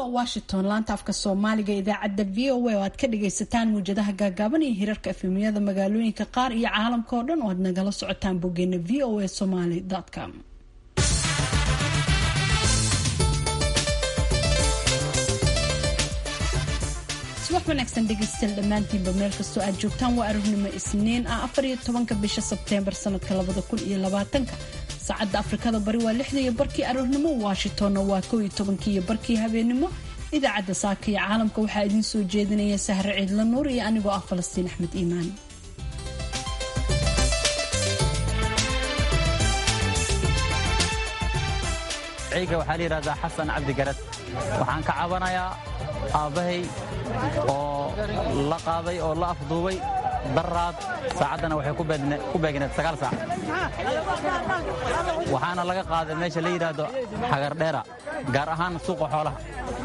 Washington laanta afka Soomaaliga idaacada VOA oo aad ka dhageysataan muujadaha gaagaaban iyo hirarka efemiyada magaalooyinka qaar iyo caalamka oo dhan oo aad nagala socotaan boggeena voasomali.com. subax wanaagsan dhegeystayaal dhammaantiinba meel kastoo aad joogtaan waa aragnimo Isniin ah 14 bisha Sebteembar sanadka 2020. saacadda Afrikada bari waa 6:00 aroornimo, Washingtonna waa 11:00 habeenimo. idaacadda saaka iyo caalamka waxaa idin soo jeedinaya Sahre Ciidla Nuur iyo anigoo ah Falastiin Axmed Iimaan. ciiga waxaa la yiraahdaa Xasan Cabdi Garad. waxaan ka cabanayaa aabahay oo la qaaday oo la afduubay daraad saacadana waxay ku beegneed 9 saac. waxaana laga qaaday meesha la yiraahdo Xagar Dheera, gaar ahaan suuqa xoolaha.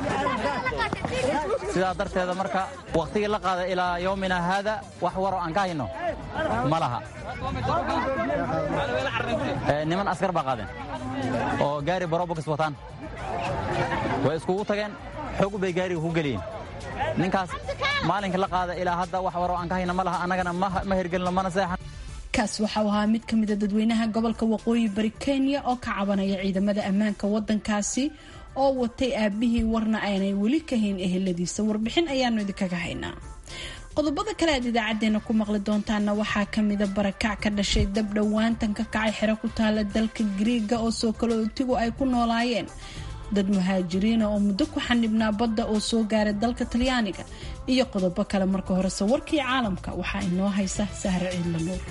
sidaa darteeda marka waqtigii la qaaday ilaa yoomina hada wax waro aan ka hayno ma laha. niman askar baa qaadeen oo gaari barobox wataan, way iskugu tageen, xoog bay gaariga ku geliyeen. ninkaas maalinka la qaada ilaa hadda wax waro aan ka hayna ma laha, annagana ma hirgelino mana seexan. kaas waxaa ahaa mid ka mid ah dadweynaha gobolka waqooyi bari Kenya oo ka cabanaya ciidamada ammaanka wadankaasi oo watay aabihii warna aanay weli ka hayn eheladiisa. warbixin ayaanu idinkaga haynaa. qodobada kale aad idaacadeena ku maqli doontaana waxaa ka mid ah barakac ka dhashay dab dhowaantan ka kacay xero ku taala dalka Greega oo soo kalootigu ay ku noolaayeen dad muhaajiriin oo muddo ku xanibnaa badda oo soo gaaray dalka Talyaaniga iyo qodobo kale. marka hore warkii caalamka waxaa inoo haysa Sahre Ciidla Nuur.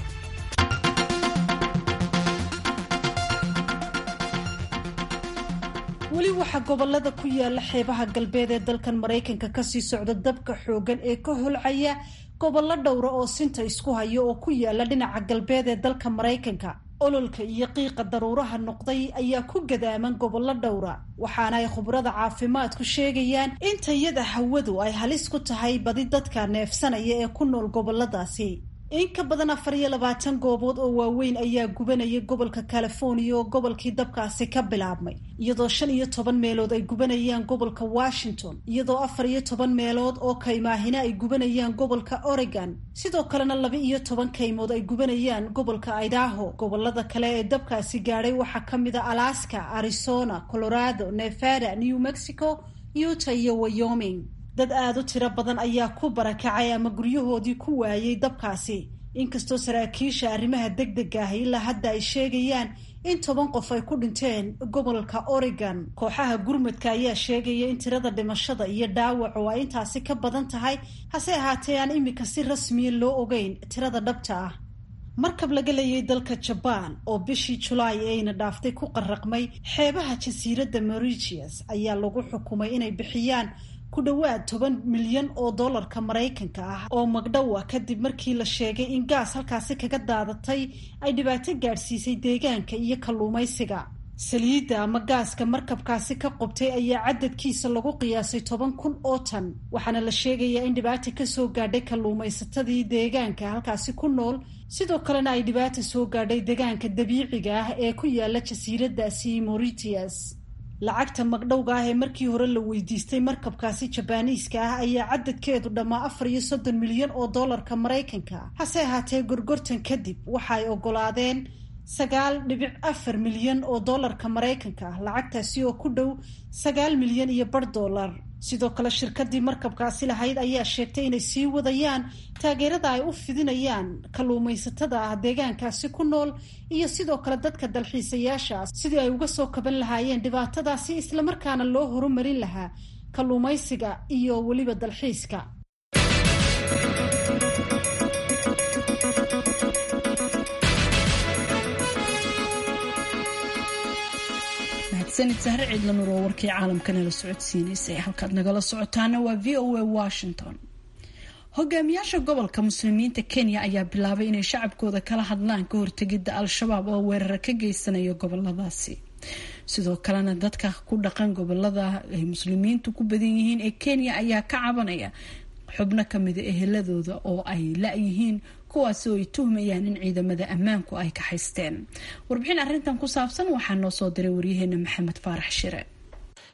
weli waxaa gobolada ku yaala xeebaha galbeed ee dalkan Mareykanka kasii socda dabka xoogan ee ka holcaya gobollo dhowra oo sinta isku hayo oo ku yaala dhinaca galbeed ee dalka Mareykanka. ololka iyo qiiqa daruuraha noqday ayaa ku gadaaman gobollo dhowra, waxaana ay khubarada caafimaadku sheegayaan in tayada hawadu ay halis ku tahay badi dadka neefsanaya ee ku nool goboladaasi. in ka badan 24 goobood oo waaweyn ayaa gubanaya gobolka California oo gobolkii dabkaasi ka bilaabmay, iyadoo 15 meelood ay gubanayaan gobolka Washington, iyadoo 14 meelood oo kaymaahina ay gubanayaan gobolka Oregon, sidoo kalena 12 kaymood ay gubanayaan gobolka Idaho. gobolada kale ee dabkaasi gaadhay waxaa ka mid ah Alaska, Arizona, Colorado, Nevada, New Mexico, Utah iyo Wyoming. dad aad u tiro badan ayaa ku barakacay ama guryahoodii ku waayay dabkaasi, inkastoo saraakiisha arrimaha degdega ah ilaa hadda ay sheegayaan in 10 qof ay ku dhinteen gobolka Oregon. kooxaha gurmadka ayaa sheegaya in tirada dhimashada iyo dhaawacu ay intaasi ka badan tahay, hase ahaatee aan imika si rasmiya loo ogeyn tirada dhabta ah. markab laga leeyay dalka Japan oo bishii July ayna dhaaftay ku qarraqmay xeebaha jasiiradda Mauritius ayaa lagu xukumay inay bixiyaan ku dhawaad $10 milyan oo dollarka Mareykanka ah oo magdhow ah kadib markii la sheegay in gaas halkaasi kaga daadatay ay dhibaato gaadhsiisay deegaanka iyo kalluumaysiga. saliidda ama gaaska markabkaasi ka qubtay ayaa cadadkiisa lagu qiyaasay 10,000 oo tan, waxaana la sheegayaa in dhibaato kasoo gaadhay kalluumaysatadii deegaanka halkaasi ku nool, sidoo kalena ay dhibaato soo gaadhay deegaanka dabiiciga ah ee ku yaala jasiiraddaasi Mauritius. lacagta magdhowga ah ee markii hore la weydiistay markabkaasi Jabaaniiska ah ayaa cadadkeedu dhammaa 34 milyan oo dollarka Mareykanka, hase ahaatee gorgortan kadib waxa ay ogolaadeen 9.4 milyan oo dollarka Mareykanka ah, lacagtaasi oo ku dhow 9 milyan iyo bar dollar. sidoo kale shirkadii markabkaasi lahayd ayaa sheegtay inay sii wadayaan taageerada ay u fidinayaan kalluumaysatada ah deegaankaasi ku nool iyo sidoo kale dadka dalxiisayaasha sidii ay uga soo kaban lahaayeen dhibaatadaasi, islamarkaana loo horumarin lahaa kalluumaysiga iyo weliba dalxiiska. sanad Sahre Ciidla Nuur oo warkii caalamkana la socodsiinaysay. halkaad nagala socotaana waa VOA Washington. hogaamiyaasha gobolka muslimiinta Kenya ayaa bilaabay inay shacabkooda kala hadlaan ka hortagidda Al-Shabaab oo weerar ka geysanaya goboladaasi. sidoo kalena dadka ku dhaqan gobolada ay muslimiintu ku badan yihiin ee Kenya ayaa ka cabanaya xubno ka mid ah eheladooda oo ay la-yihiin kuwaas oo ay tuhmayaan in ciidamada ammaanku ay ka haysteen. warbixin arrintan ku saabsan waxaa noo soo diray waryaheena Maxamed Faarax Shire.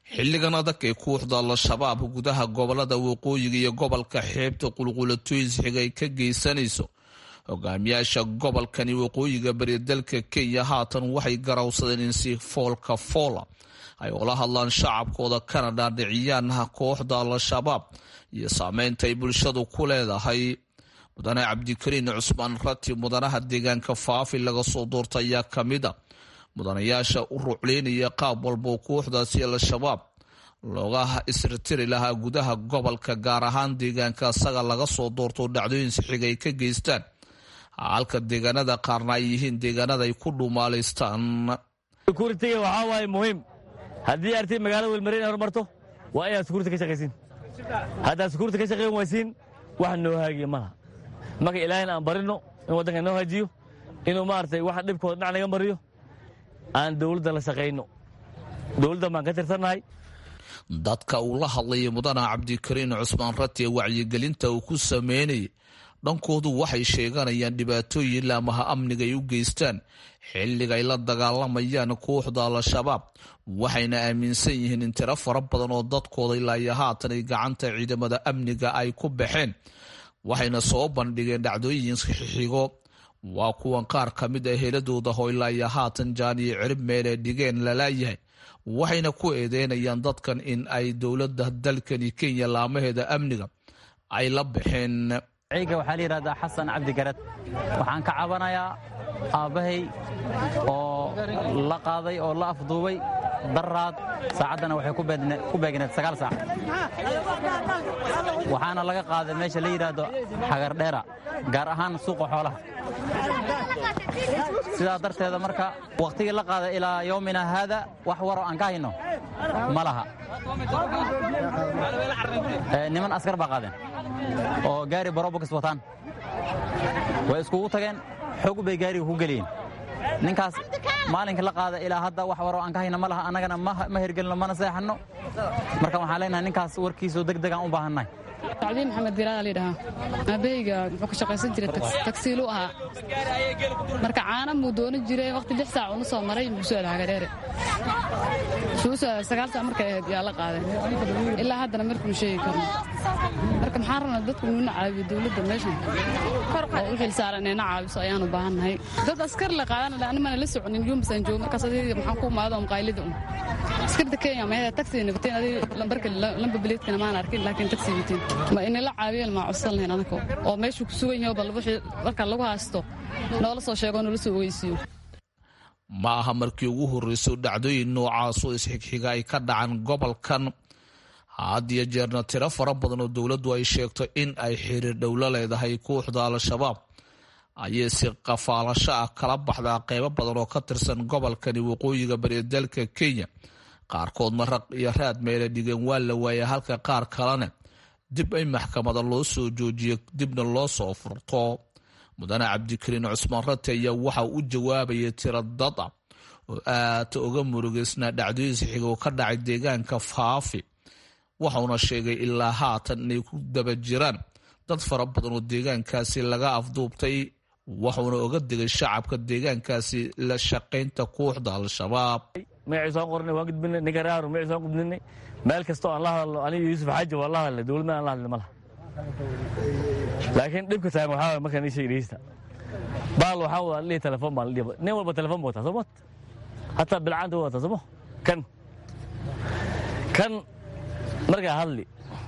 xilligan adag ee kooxda al-shabaab gudaha gobolada waqooyiga iyo gobolka xeebta qulqulatooyin xiga ay ka geysanayso hogaamiyaasha gobolkani waqooyiga bari dalka Kenya haatan waxay garawsadeen in si foolka foola ay ula hadlaan shacabkooda Canada dhiciyaanaha kooxda al-shabaab iyo saameynta ay bulshadu ku leedahay. mudane cabdikariin cusmaan rati mudanaha deegaanka Faafi laga soo doortay ayaa kamida mudanayaasha u rucleynaya qaab walba kooxdaasi al-shabaab looga isritiri lahaa gudaha gobolka gaar ahaan deegaanka asaga laga soo doorto dhacdooyin xiga ay ka geystaan halka deegaanada qaarna ay yihiin deegaanada ay ku dhuumaaleystaan. security-ga waxaa waaye muhiim haddii artay magaalada Welmarine ay horumarto waa inaad security ka shaqaysiin haddaad security ka shaqayn waysiin wax noo haagiya malaha marka ilaahayna aan barino in waddanka noo haajiyo inuu maaragtay waxa dhibkooda dhinac naga mariyo aan dowladda la shaqayno dowladda baan ka tirsannahay. dadka uu la hadlayay mudane cabdikariin cusmaan rati ee wacyigelinta uu ku sameynayay dhankoodu waxay sheeganayaan dhibaatooyin laamaha amniga ay u geystaan xilliga ay la dagaalamayaan kooxda al-shabaab waxayna aaminsan yihiin in tiro fara badan oo dadkooda ilaa iyo haatan ay gacanta ciidamada amniga ay ku baxeen waxayna soo bandhigeen dhacdooyin xigo waa kuwan qaar ka mid ah heeladooda oo ilaa iyo haatan jaan iyo cirib meele dhigeen lalaayahay waxayna ku eedeynayaan dadkan in ay dowladda dalkani Kenya laamaheeda amniga ay la baxeen. ciiga waxaa la yiraahdaa xasan cabdi garad waxaan ka cabanayaa aabahay oo la qaaday oo la afduubay daraad saacadana waxay ku beegneed 9 saac waxaana laga qaaday meesha la yiraahdo xagar dheera gaar ahaan suuqa xoolaha sidaa darteeda marka waqtigii la qaaday ilaa yoomina hada wax waro aan ka hayno ma laha niman askar baa qaadeen oo gaari barobokis wataan way iskugu tageen xog bay gaariga ku geliyeen ninkaas maalinka la qaada ilaa hadda wax waro aan ka hayna ma laha annagana ma hirgelino mana seexanno marka waxaan leenahay ninkaas warkiisoo degdeg aan u baahannahay. Cabdi Maxamed Giraad la yiraahdo aabeyga wuxuu ka shaqaysan jiray taksiilu ahaa marka caana muu doonan jiray waqti 6 saac uu soo maray bulshada Hagareere suusa 9 saac markay ahayd yaa la qaaday ilaa haddana markuu sheegi karo marka maxaan rabnaa dadku inuu caawiyo dawladda meeshan oo u xil saaran inay caawiso ayaan u baahannahay dad askar la qaadana anima la soconin yumsan joog markaas maxaan ku maado qaylida askarta Kenya ma yahay taksi nabteen lambarka lamba bileedkana ma arkin laakiin taksi bitiin ma in la caawiyo ma codsanayna anako oo meeshu ku sugan yahay bal wixii marka lagu haasto noola soo sheego noola soo weysiyo. ma aha markii ugu horreysay dhacdooyin noocaas oo isxigxiga ay ka dhacaan gobolkan had iyo jeerna tiro fara badan oo dowladdu ay sheegto in ay xiriir dhowla leedahay kooxda al-shabaab ayay si qafaalasho ah kala baxdaa qaybo badan oo ka tirsan gobolkani waqooyiga bari dalka Kenya qaarkoodna raq iyo raad meele dhigeen waa la waayay halka qaar kalena dib ay maxkamada loo soo joojiyay dibna loo soo furto. mudane cabdikariin cusmaan rati ayaa waxa u jawaabayay tiro dad ah oo aad uga murugeysnaa dhacdooyin xiga oo ka dhacay deegaanka Faafi waxauna sheegay ilaa haatan inay ku daba jiraan dad fara badan oo deegaankaasi laga afduubtay waxauna uga digay shacabka deegaankaasi la shaqaynta kooxda al-shabaab. magaciisa qornay waan gudbinay nigaraaro magaciisa gudbinay meel kasto aan la hadlo aniga Yuusuf Xaaji waa la hadlay dawladda aan la hadlay malaha laakiin dhibka tahay waxa markaan ii sheegaysta baal waxa uu leeyahay telefoon baan leeyahay nin walba telefoon buu wataa sabab hatta bilcaanta wuu wataa sabab kan marka hadli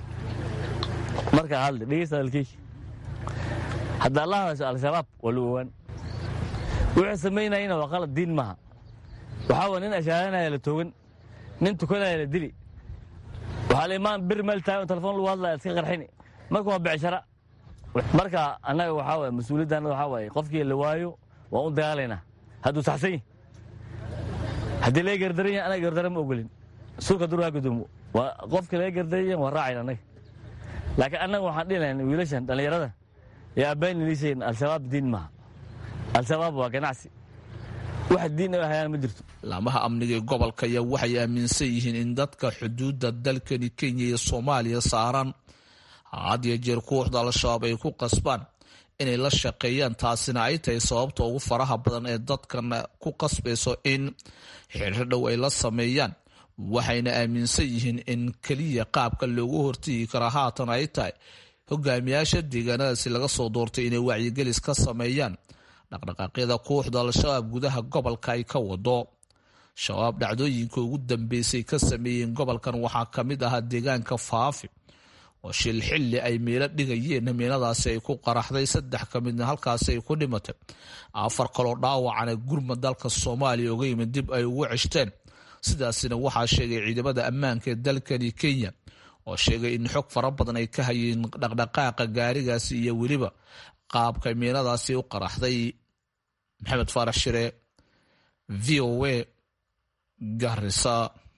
dhigeysta halkii hadda Allah al-shabaab waluwan wuxuu sameynayna waa qalad diin maaha waxa nin ashaanaya la toogan nin tukanaya la dili waxa leeyahay bir meel taay telefoon lagu hadlay iska qarxini marka waa bicshara marka anaga waxa way mas'uuliyadana waxa way qofkii la waayo waa u dagaalayna haduu saxsan hadii la gardaraya anaga gardaran ma ogolin suuqa duruha gudumo waa qofkii la gardaraya waa raacayna anaga laakiin anaga waxaan dhilaynaa wiilashan dhalinyarada yaa been liiseen al-shabaab diin ma al-shabaab waa ganacsi wax diin ah hayaan ma jirto. laamaha amniga ee gobolka ayaa waxay aaminsan yihiin in dadka xuduudda dalkani Kenya iyo Soomaaliya saaran had iyo jeer kooxda al-shabaab ay ku qasbaan inay la shaqeeyaan taasina ay tahay sababta ugu faraha badan ee dadkan ku qasbayso in xiriir dhow ay la sameeyaan waxayna aaminsan yihiin in keliya qaabka loogu hortegi kara haatan ay tahay hogaamiyaasha deegaanadaasi laga soo doortay inay wacyigelis ka sameeyaan dhaqdhaqaaqyada kooxda al-shabaab gudaha gobolka ay ka wado. shabaab dhacdooyinka ugu dambeysay ka sameeyeen gobolkan waxaa ka mid ahaa deegaanka Faafi oo shil xilli ay meelo dhigayeen miinadaasi ay ku qaraxday 3 ka midna halkaas ay ku dhimatay 4 kaloo dhaawacana gurmad dalka Soomaaliya uga yimid dib ay ugu ceshteen. sidaasina waxaa sheegay ciidamada ammaanka ee dalkani Kenya oo sheegay in xog fara badan ay ka hayeen dhaqdhaqaaqa gaarigaasi iyo weliba qaabka miinadaasi u qaraxday. Maxamed Faarax Shire, VOA, Garissa.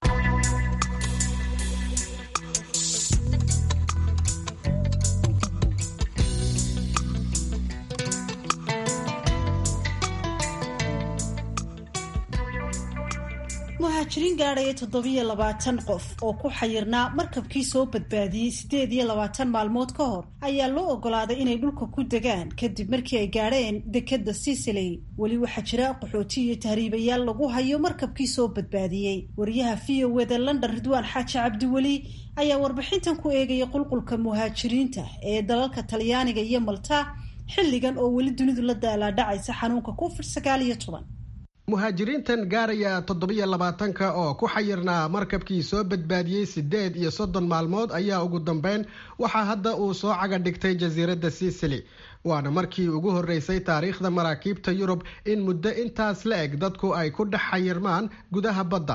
muhaajiriin gaadhaya 720 qof oo ku xayirnaa markabkii soo badbaadiyey 28 maalmood ka hor ayaa loo ogolaaday inay dhulka ku degaan kadib markii ay gaadheen dekadda Sicily. weli waxaa jira qaxooti iyo tahriibayaal lagu hayo markabkii soo badbaadiyey. wariyaha VOA London Ridwaan Xaaji Cabdiweli ayaa warbixintan ku eegaya qulqulka muhaajiriinta ee dalalka Talyaaniga iyo Malta xilligan oo weli dunidu la daalaa-dhacaysa xanuunka COVID-19. muhaajiriintan gaaraya 720 oo ku xayirnaa markabkii soo badbaadiyey 38 maalmood ayaa ugu dambeyn waxaa hadda uu soo caga dhigtay jasiiradda Sicily. waana markii ugu horeysay taariikhda maraakiibta Yurub in muddo intaas la eg dadku ay ku dhex xayirmaan gudaha badda.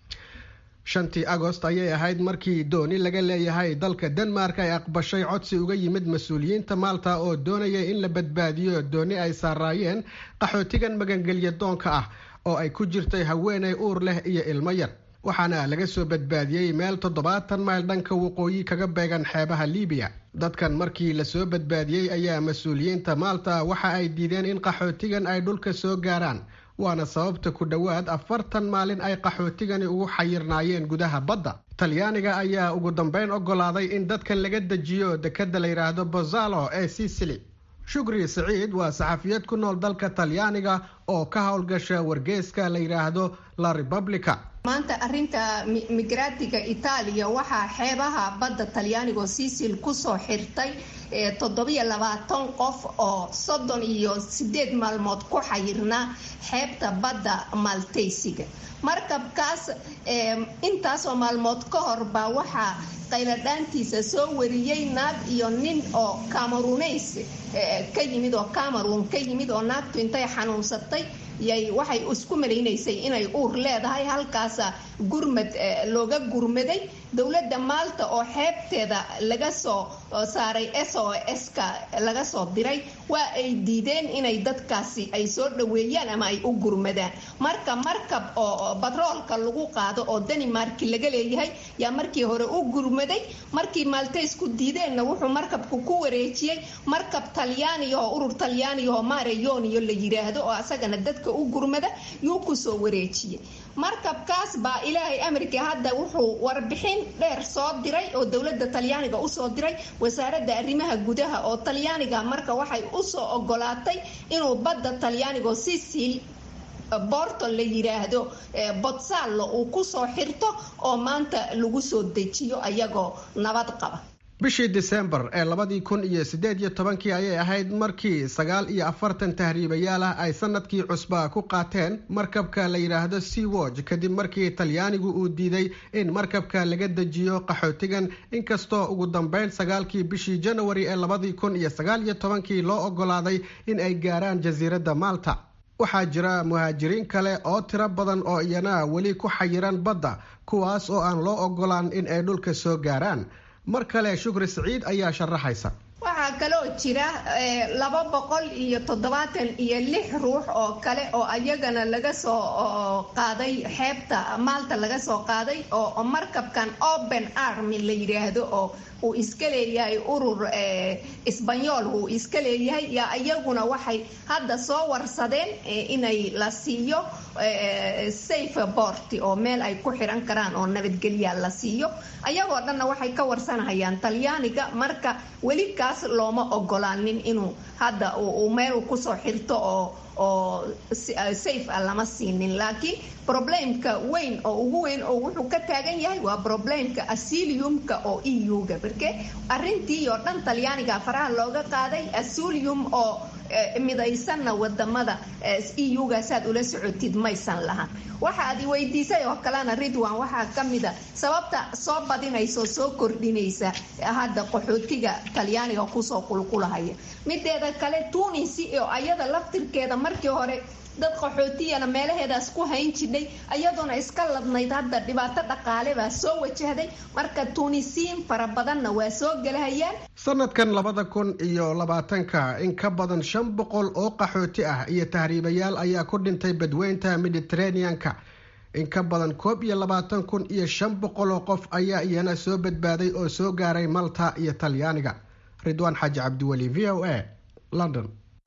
5 Agost ayay ahayd markii dooni laga leeyahay dalka Denmark ay aqbashay codsi uga yimid mas'uuliyiinta Malta oo doonaya in la badbaadiyo dooni ay saarayeen qaxootigan magangelya doonka ah oo ay ku jirtay haweeney uur leh iyo ilmo yar. waxaana laga soo badbaadiyey meel 70 mayl dhanka waqooyi kaga beegan xeebaha Liibiya. dadkan markii la soo badbaadiyey ayaa mas'uuliyiinta Malta waxa ay diideen in qaxootigan ay dhulka soo gaaraan. waana sababta ku dhawaad 40 maalin ay qaxootigani ugu xayirnaayeen gudaha badda. Talyaaniga ayaa ugu dambeyn ogolaaday in dadkan laga dejiyo dekadda la yiraahdo Pozzallo ee Sicily. Shukri Saciid waa saxafiyad ku nool dalka Talyaaniga oo ka howlgasha wargeyska la yiraahdo La Repubblica. maanta arinta migraatiga Itaaliya waxaa xeebaha badda Talyaaniga Sicily ku soo xirtay 720 qof oo 38 maalmood ku xayirnaa xeebta badda Malteysiga. markabkaas intaas oo maalmood ka hor baa waxaa qayladhaantiisa soo wariyay naag iyo nin oo Cameroonese ka yimid oo Cameroon ka yimid oo naagtu intay xanuunsatay waxay isku maleynaysay inay uur leedahay. halkaas gurmad looga gurmaday dawladda Malta oo xeebteeda laga soo saaray SOS-ka laga soo diray waa ay diideen inay dadkaasi ay soo dhaweeyaan ama ay u gurmadaan. markab oo batroolka lagu qaado oo Denmark laga leeyahay yaa markii hore u gurmaday. markii Maltese ku diideenna wuxuu markabku ku wareejiyay markab Talyaani oo urur Talyaani oo Mare Jonio la yiraahdo oo asagana dadka u gurmada yuu ku soo wareejiyay. markabkaas baa ilaahay amarkii hadda wuxuu warbixin dheer soo diray oo dawladda Talyaaniga u soo diray wasaaradda arrimaha gudaha oo Talyaaniga marka waxay u soo ogolaatay inuu badda Talyaaniga Sicily Porto la yiraahdo Pozzallo uu ku soo xirto oo maanta lagu soo dejiyo ayagoo nabad qaba. bishii December ee 2018 ayay ahayd markii 49 tahriibayaal ah ay sanadkii cusbaa ku qaateen markabka la yiraahdo Sea-Watch kadib markii Talyaanigu uu diiday in markabka laga dejiyo qaxootigan. inkastoo ugu dambeyn 9kii bishii January ee 2019 loo ogolaaday in ay gaaraan jasiiradda Malta. waxaa jira muhaajiriin kale oo tiro badan oo iyana weli ku xayiran badda kuwaas oo aan loo ogolaan in ay dhulka soo gaaraan. mar kale Shukri Saciid ayaa sharaxaysa. waxaa kaloo jira 276 ruux oo kale oo ayagana laga soo qaaday xeebta Malta laga soo qaaday oo markabkan Open Army la yiraahdo oo uu iska leeyahay urur Isbaanyool uu iska leeyahay yaa ayaguna waxay hadda soo warsadeen inay la siiyo safe port oo meel ay ku xiran karaan oo nabadgelyo la siiyo. ayagoo dhanna waxay ka warsanayaan Talyaaniga marka weli kaas looma ogolaanin inuu hadda uu meel kusoo xirto oo safe ah lama siinin. laakiin problemka weyn oo ugu weyn oo wuxuu ka taagan yahay waa problemka asylumka oo EU-ga marke arrintii oo dhan talyaaniga faraha looga qaaday asylum oo midaysanna wadamada EU-ga saad ula socotid maysan lahan. waxa aad weydiisay oo kalena Ridwan waxaa kamida sababta soo badinayso soo kordhinaysa hadda qaxootiga talyaaniga kusoo qulqulahaya. mideeda kale Tunis oo ayada laftirkeeda markii hore dad qaxootiyana meelaheedaas ku hayn jiray ayadoona iska ladnayd hadda dhibaato dhaqaale baa soo wajahday marka Tunisiin fara badanna waa soo galahayaan. sanadkan 2020 in ka badan 500 oo qaxooti ah iyo tahriibayaal ayaa ku dhintay badweynta Mediterranean-ka. in ka badan 22,500 oo qof ayaa iyana soo badbaaday oo soo gaaray Malta iyo Talyaaniga. Ridwan Xaaji Cabdiwali, VOA, London.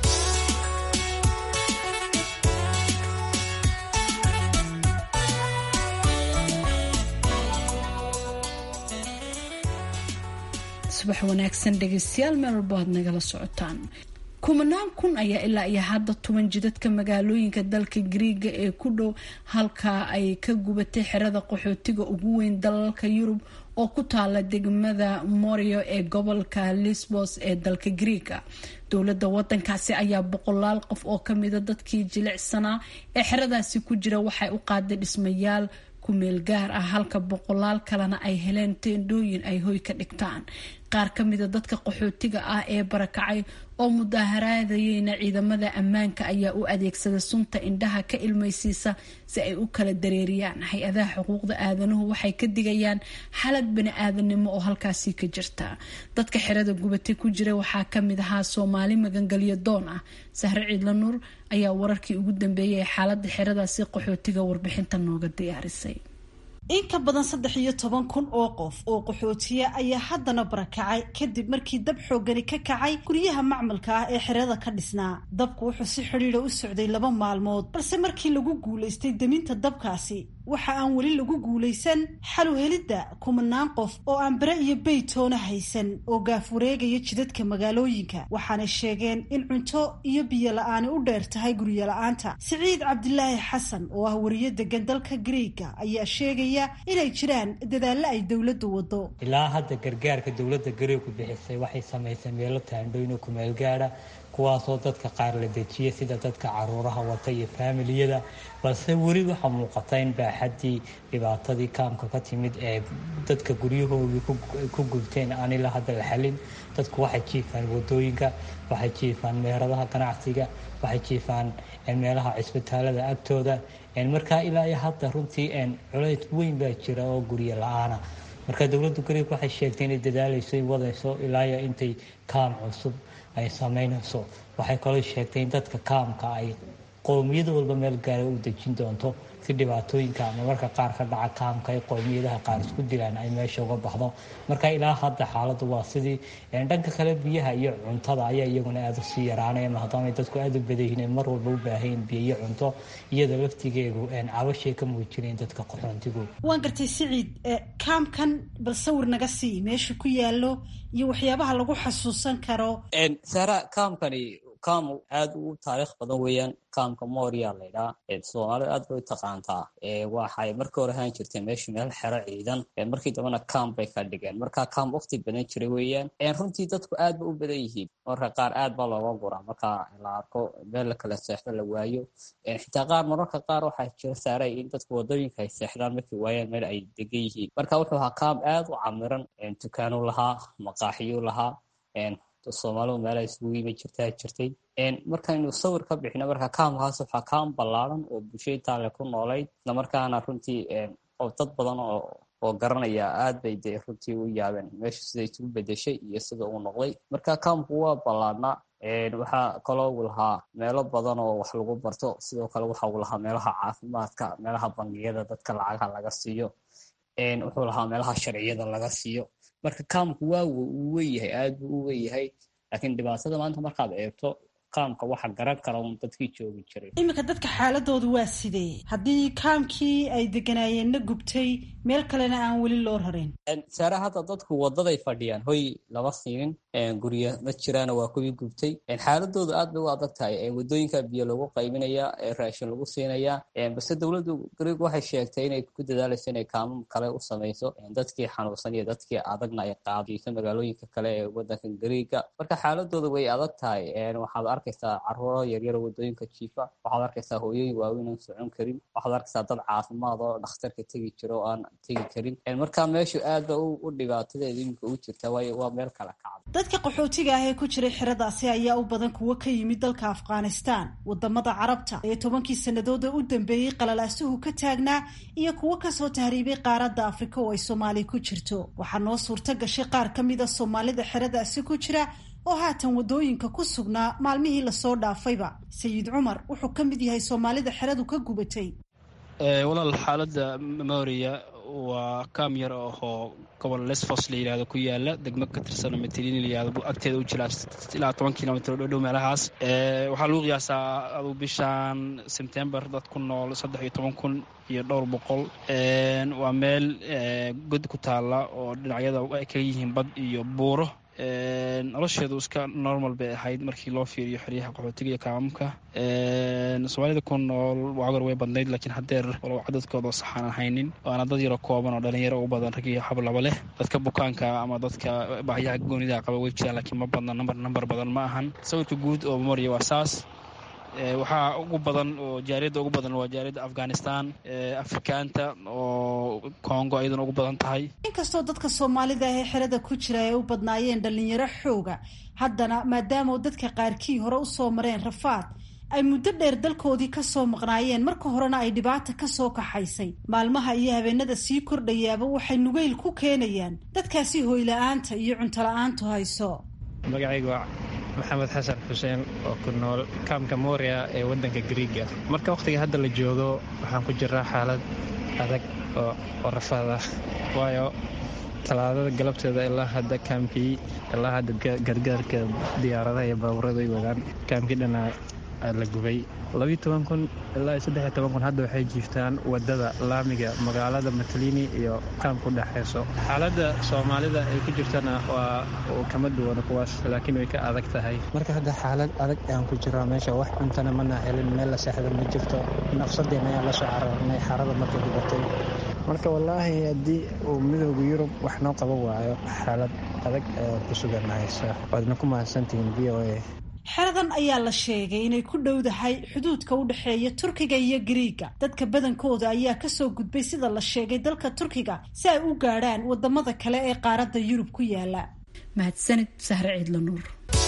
subax wanaagsan dhegeystayaal meel walba aad nagala socotaan. kumanaan kun ayaa ilaa iyo hadda tuban jidadka magaalooyinka dalka Greega ee ku dhow halka ay ka gubatay xerada qaxootiga ugu weyn dalalka Yurub oo ku taala degmada Morio ee gobolka Lesbos ee dalka Greega. dowladda wadankaasi ayaa boqolaal qof oo kamida dadkii jilicsanaa ee xeradaasi ku jira waxay u qaaday dhismayaal ku meel gaar ah halka boqolaal kalena ay heleen teendooyin ay hoy ka dhigtaan. qaar kamida dadka qaxootiga ah ee barakacay oo mudaharaadayayna ciidamada ammaanka ayaa u adeegsada sunta indhaha ka ilmaysiisa si ay u kala dareeriyaan. hay-adaha xuquuqda aadanuhu waxay ka digayaan xaalad bani-aadanimo oo halkaasi ka jirta. dadka xerada gubatay ku jira waxaa kamid ahaa Soomaali magangalyo doon ah. Sahre Ciidla Nuur ayaa wararkii ugu dambeeyay xaalada xeradaasi qaxootiga warbixinta nooga diyaarisay. in ka badan 13,000 oo qof oo qaxootiya ayaa haddana barakacay kadib markii dab xoogani ka kacay guryaha macmalka ah ee xerada ka dhisnaa. dabku wuxuu si xidhiidha u socday 2 maalmood balse markii lagu guulaystay daminta dabkaasi waxa aan weli lagu guulaysan xal u helidda kumanaan qof oo aan bare iyo beytoona haysan oo gaaf wareegaya jidadka magaalooyinka. waxaana sheegeen in cunto iyo biyo la-aani u dheer tahay guryo la-aanta. Siciid Cabdilaahi Xasan oo ah wariye degan dalka Greega ayaa sheegaya inay jiraan dadaallo ay dowladdu wado. ilaa hadda gargaarka dowladda Greega bixisay waxay samaysay meelo taandooyin ku meel gaara kuwaasoo dadka qaar la dejiyay sida dadka caruuraha wata iyo faamiliyada balse weli waxa muuqata in baaxadii dhibaatadii kaamka ka timid ee dadka guryahoodii ku gubteen aan ilaa hadda la xalin. dadku waxay jiifaan wadooyinka, waxay jiifaan meheradaha ganacsiga, waxay jiifaan meelaha cisbitaalada agtooda. marka ilaa iyo hadda runtii culays weyn baa jira oo guryo la-aana. marka dowladda Greega waxay sheegtay inay dadaalayso in wadayso ilaa iyo intay kaam cusub ay sameynayso. waxay kaloo sheegtay in dadka kaamka ay qowmiyada walba meel gaara u dejin doonto si dhibaatooyinka ama marka qaar ka dhaca kaamka ay qowmiyadaha qaar isku dilaan ay meesha uga baxdo. marka ilaa hadda xaaladdu waa sidii. dhanka kale biyaha iyo cuntada ayaa iyaguna aad u sii yaraanaya maadaama dadku aad u badan yihiin mar walba u baahan biyo iyo cunto iyada laftigeedu cabashay ka muujineen dadka qaxoontigu. waan gartay Siciid, kaamkan bal sawir naga sii meesha ku yaalo iyo waxyaabaha lagu xasuusan karo. Sara kaamkani kaam aad u taariikh badan weeyaan. kaamka Moria la yiraahdo Soomaalidu aad bay taqaantaa. waxay markii hore ahaan jirtay meesha meel xero ciidan markii dambana kaam bay ka dhigeen. marka kaam waqti badan jiray weeyaan. runtii dadku aad bay u badan yihiin. marka qaar aad baa looga guraa marka la arko meel la kala seexdo la waayo. xitaa qaar mararka qaar waxaa jira saaray in dadku wadooyinka ay seexdaan markii waayaan meel ay degan yihiin. marka wuxuu ahaa kaam aad u camiran. dukaano lahaa, maqaaxiyo lahaa, Soomaalidu meel ay isugu yimi jirtay. markaaynu sawir ka bixino marka kaamkaas waxaa kaam ballaaran oo bulshada taale ku noolayd isla markaana runtii dad badan oo garanaya aad bay runtii u yaabeen meesha sida isugu bedeshay iyo sida uu noqday. marka kaamku waa ballaarnaa. waxaa kaloo uu lahaa meelo badan oo wax lagu barto. sidoo kale waxa uu lahaa meelaha caafimaadka, meelaha bangiyada dadka lacagaha laga siiyo. wuxuu lahaa meelaha sharciyada laga siiyo. marka kaamku waa uu weeyahay, aad buu u weeyahay. laakiin dhibaatada maanta markaad eegto kaamka waxa garan kara un dadkii joogi jiray. iminka dadka xaaladoodu waa sidee haddii kaamkii ay deganaayeenna gubtay meel kalena aan weli loo rarin? saare hadda dadku wadaday fadhiyaan, hoy lama siinin, gurya ma jiraana waa kuwii gubtay. xaaladoodu aad bay u adag tahay, wadooyinka biyo lagu qaybinaya, raashin lagu siinaya, balse dowladdu Greeg waxay sheegtay inay ku dadaalayso inay kaamam kale u samayso dadkii xanuunsan iyo dadkii adagna ay qaadayso magaalooyinka kale ee wadanka Greega. marka xaaladoodu way adag tahay, waxaad arkaysaa caruuro yaryar oo wadooyinka jiifa, waxaad arkaysaa hooyooyin waaweyn aan socon karin, waxaad arkaysaa dad caafimaad oo dhakhtarka tegi jiro oo aan tegi karin. marka meeshu aad ba u dhibaatadeeda iminka u jirta, waayo waa meel kala kacda. dadka qaxootiga ah ee ku jiray xeradaasi ayaa u badan kuwo ka yimid dalka Afghanistan, wadamada Carabta ee 10 sannadood u dambeeyay qalalaasuhu ka taagnaa, iyo kuwo kasoo tahriibay qaaradda Afrika oo ay Soomaali ku jirto. waxaa noo suurta gashay qaar ka mid ah Soomaalida xeradaasi ku jira oo haatan wadooyinka ku sugnaa maalmihii lasoo dhaafayba. Sayid Cumar wuxuu ka mid yahay Soomaalida xeradu ka gubatay. walaal xaaladda Moria waa kaam yar oo gobol Lesvos la yiraahdo ku yaala degmo ka tirsan Mytilene la yiraahdo agteeda u jira ilaa 10 kilomitir oo dhow meelahaas. waxaa lagu qiyaasaa bishan September dad ku nool 13,000 iyo dhowr boqol. waa meel god ku taala oo dhinacyada ay ka yihiin bad iyo buuro. nolosheedu iska normal bay ahayd markii loo fiiriyo xeryaha qaxootiga iyo kaamamka. Soomaalida ku nool waagor way badnayd, laakiin haddeer walow cadadkooda saxaan haynin, waana dad yaro kooban oo dhalinyaro u badan, rag iyo hablaba leh. dadka bukaanka ama dadka baahiyaha goonida qaba way jiraan, laakiin ma badna, number badan ma ahan. sawirka guud oo Moria waa saas. waxaa ugu badan oo jaariyadda ugu badan waa jaariyadda Afghanistan, Afrikaanta oo Congo ayadana ugu badan tahay. inkastoo dadka Soomaalida ah ee xerada ku jira ay u badnaayeen dhalinyaro xooga, haddana maadaama dadka qaarkii hore u soo mareen rafaad, ay muddo dheer dalkoodii ka soo maqnaayeen, marka horena ay dhibaata ka soo kaxaysay, maalmaha iyo habeenada sii kordhayaaba waxay nugayl ku keenayaan dadkaasi hooy-la-aanta iyo cunto la-aantu hayso. magacaygu waa maxamed xasan xuseen oo ku nool kaamka Moria ee wadanka Greega. marka waqtiga hadda la joogo waxaan ku jiraa xaalad adag oo rafaad ah, waayo talaadada galabteeda ilaa hadda kaamkii ilaa hadda gargaarka diyaaradaha iyo baabuurada ay wadaan kaamkii dhana la gubay. 12,000 ilaa 13,000 hadda waxay jiiftaan wadada laamiga magaalada Mytilene iyo kaamka u dhaxayso. xaaladda Soomaalida ay ku jirtana waa kama duwan kuwaas, laakiin way ka adag tahay. marka hadda xaalad adag aan ku jiraa, meesha wax cuntana mana helin, meel la seexdo ma jirto, nafsadeena ayaa la soo cararnay xarada markay gubatay. marka wallaahi haddii uu midowga Yurub wax noo qabo waayo, xaalad adag ku suganaysa. waadna ku mahadsantihiin VOA. xeradan ayaa la sheegay inay ku dhowdahay xuduudka u dhexeeya Turkiga iyo Greega. dadka badankooda ayaa kasoo gudbay sida la sheegay dalka Turkiga si ay u gaadhaan wadamada kale ee qaaradda Yurub ku yaala. mahadsanid Sahre Ciidla Nuur.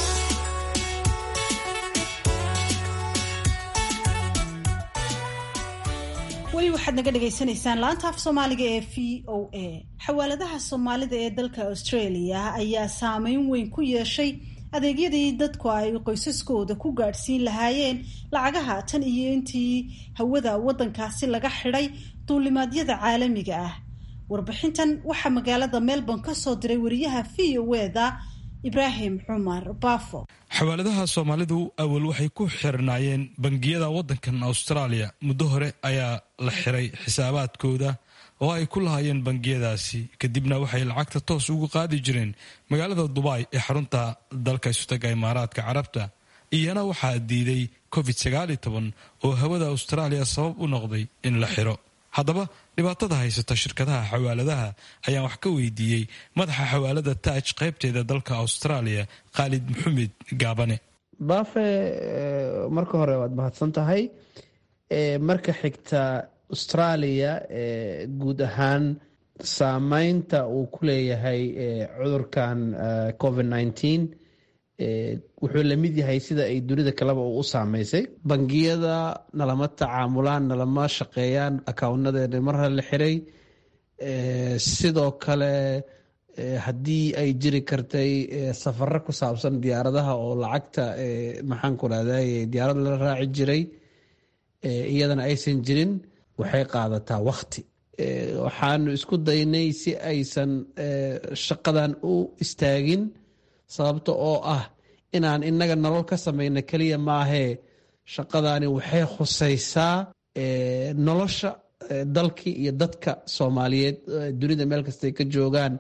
weli waxaad naga dhagaysanaysaan laanta af Soomaaliga ee VOA. xawaaladaha Soomaalida ee dalka Australia ayaa saameyn weyn ku yeeshay adeegyadii dadku ay qoysaskooda ku gaadhsiin lahaayeen lacagaha tan iyo intii hawada wadankaasi laga xidhay duulimaadyada caalamiga ah. warbixintan waxaa magaalada Melbourne ka soo diray wariyaha VOA-da Ibraahim Cumar Baafo. xawaaladaha Soomaalidu awal waxay ku xirnaayeen bangiyada wadankan Australia. muddo hore ayaa la xiray xisaabaadkooda oo ay ku lahaayeen bangiyadaasi, kadibna waxay lacagta toos ugu qaadi jireen magaalada Dubai ee xarunta dalka Istaga Imaaraadka Carabta. iyana waxaa diiday COVID-19 oo hawada Australia sabab u noqday in la xiro. haddaba dhibaatada haysata shirkadaha xawaaladaha ayaan wax ka weydiiyey madaxa xawaalada Taaj qaybteeda dalka Australia, Khalid Maxamed Gaabane. Baafe, marka hore waad mahadsan tahay. marka xigta Australia guud ahaan saameynta uu ku leeyahay cudurkan COVID-19 wuxuu la mid yahay sida ay dunida kaleba u saameysay. bangiyada nalama tacaamulaan, nalama shaqeeyaan, akawnadeena marra la xiray. sidoo kale haddii ay jiri kartay safaro ku saabsan diyaaradaha oo lacagta maxaan ku rahday diyaarad la raaci jiray, iyadana aysan jirin, waxay qaadataa waqti. waxaanu isku daynay si aysan shaqadan u istaagin, sababta oo ah inaan inaga nolol ka samayno keliya maahee shaqadaani waxay khusaysaa nolosha dalkii iyo dadka Soomaaliyeed dunida meel kasta ay ka joogaan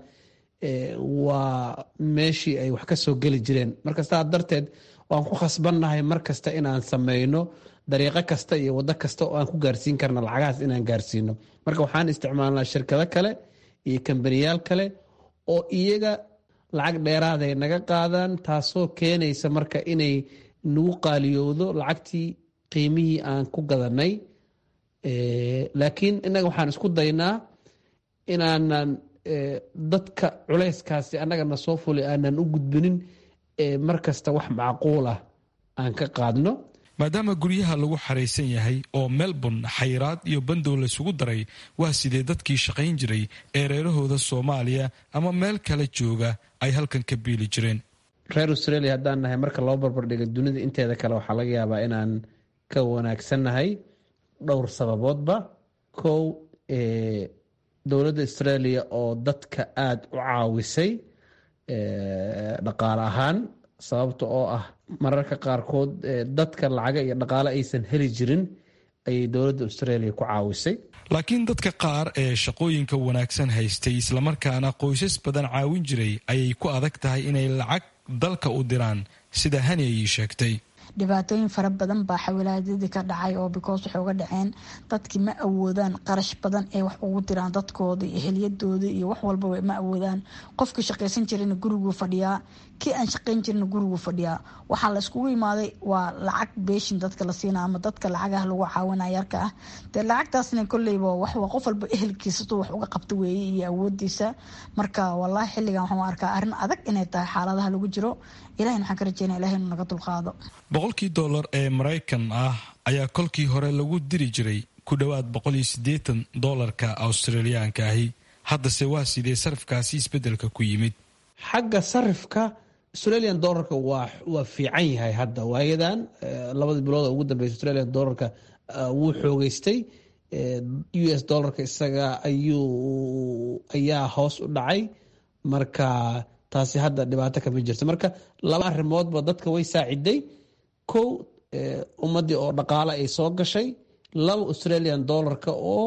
waa meeshii ay wax ka soo geli jireen marka saa darteed waan ku khasbannahay mar kasta inaan samayno dariiqo kasta iyo waddo kasta oo aan ku gaarsiin karna lacagahaas inaan gaarsiino marka waxaan isticmaalnaa shirkado kale iyo kambaniyaal kale oo iyaga lacag dheeraad ay naga qaadaan taasoo keenaysa marka inay nagu qaaliyowdo lacagtii qiimihii aan ku gadanay laakiin innaga waxaan isku daynaa inaanan dadka culayskaasi annagana soo fulay aanan u gudbinin mar kasta wax macquul ah aan ka qaadno maadaama guryaha lagu xaraysan yahay oo Melbourne xayiraad iyo bandow la isugu daray waa sidee dadkii shaqayn jiray ee reerahooda Soomaaliya ama meel kale jooga ay halkan ka biili jireen reer Australia haddaan nahay marka loo barbar dhigo dunida inteeda kale waxaa laga yaabaa inaan ka wanaagsannahay dhowr sababoodba kow dowladda Australia oo dadka aad u caawisay dhaqaale ahaan sababta oo ah mararka qaarkood dadka lacaga iyo dhaqaale aysan heli jirin ayay dowladda Australia ku caawisay laakiin dadka qaar ee shaqooyinka wanaagsan haystay islamarkaana qoysas badan caawin jiray ayay ku adag tahay inay lacag dalka u diraan sida Hani ay sheegtay dhibaatooyin fara badan baa xawilaadadii ka dhacay oo because waxay uga dhaceen dadkii ma awoodaan qarash badan ee wax ugu diraan dadkooda iyo heliyadooda iyo wax walba ma awoodaan qofkii shaqaysan jirayna guriguu fadhiyaa kii aan shaqayn jirayna guriguu fadhiyaa waxaa la iskugu imaaday waa lacag beeshin dadka la siinaa ama dadka lacagaha lagu caawinaya yarka ah dee lacagtaasna kolleyba wax waa qof walba ehelkiisa tuu wax uga qabta weeye iyo awoodiisa marka wallaahi xilligan waxaan arkaa arrin adag inay tahay xaaladaha lagu jiro ilaahay waxaan ka rajeynaa ilaahay inuu naga dulqaado $100 ee Mareykan ah ayaa kolkii hore lagu diri jiray ku dhawaad $180 Australiyaanka ahi haddase waa sidee sarifkaasi isbedelka ku yimid xagga sarifka Australian dollarka waa fiican yahay hadda waayadan labadii bilood ugu dambeysay Australian dollarka wuu xoogaystay US dollarka isaga ayaa hoos u dhacay marka taasi hadda dhibaato kama jirto marka laba arrimoodba dadka way saaciday kow ummadii oo dhaqaale ay soo gashay laba Australian dollarka oo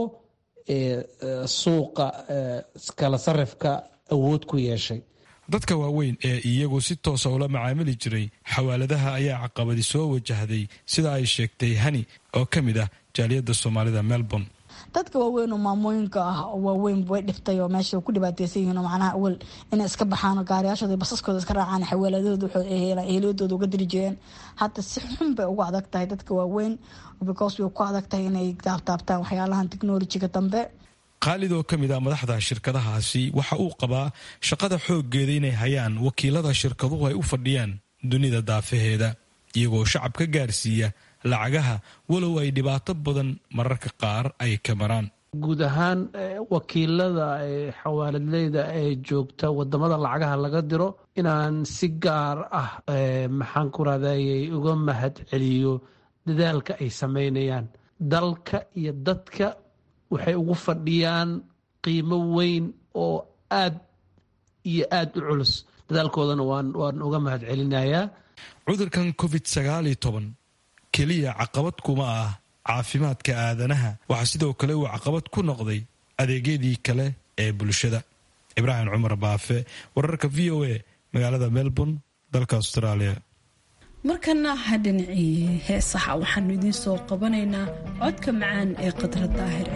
suuqa kala sarifka awood ku yeeshay dadka waaweyn ee iyagu si toosa ula macaamili jiray xawaaladaha ayaa caqabadi soo wajahday sida ay sheegtay Hani oo ka mid ah jaaliyadda Soomaalida Melbourne dadka waaweyn oo maamooyinka ah oo waaweyn way dhiftay oo meesha ku dhibaataysan yihiin oo macnaha awal inay iska baxaan gaariyaashooda iyo basaskooda iska raacaan xawaaladooda eheliyadooda uga diri jireen hadda si xun bay ugu adag tahay dadka waaweyn because way ku adag tahay inay taabtaan waxyaalahan technology-ga dambe Khalid oo ka mid ah madaxda shirkadahaasi waxa uu qabaa shaqada xooggeeda inay hayaan wakiilada shirkaduhu ay u fadhiyaan dunida daafaheeda iyagoo shacabka gaarsiiya lacagaha walow ay dhibaato badan mararka qaar ay ka maraan guud ahaan wakiilada xawaaladleyda ee joogta wadamada lacagaha laga diro inaan si gaar ah maxaan ku raadayay uga mahad celiyo dadaalka ay sameynayaan dalka iyo dadka waxay ugu fadhiyaan qiimo weyn oo aad iyo aad u culus dadaalkoodana waan uga mahad celinayaa cudurkan COVID-19 keliya caqabad kuma ah caafimaadka aadanaha waxaa sidoo kale uu caqabad ku noqday adeegyadii kale ee bulshada Ibraahim Cumar Baafe wararka VOA magaalada Melbourne dalka Australia markana hadhinacii heesaha waxaanu idiin soo qabanaynaa codka macaan ee Qadra Daahir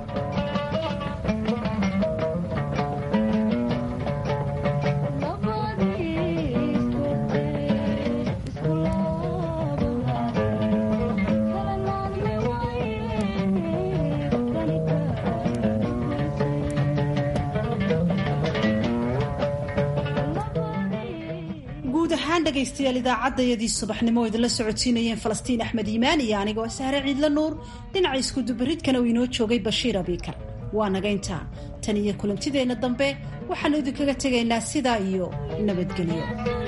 dhegaystayaal idaacadayadii subaxnimo idinla socodsiinayeen Falastiin Axmed Iimaan iyo anigoo Sahre Ciidla Nuur dhinaca isku dubaridkana uu inoo joogay Bashiir Abikar waa naga intaa tan iyo kulantideena dambe waxaanu idinkaga tegaynaa sidaa iyo nabadgelyo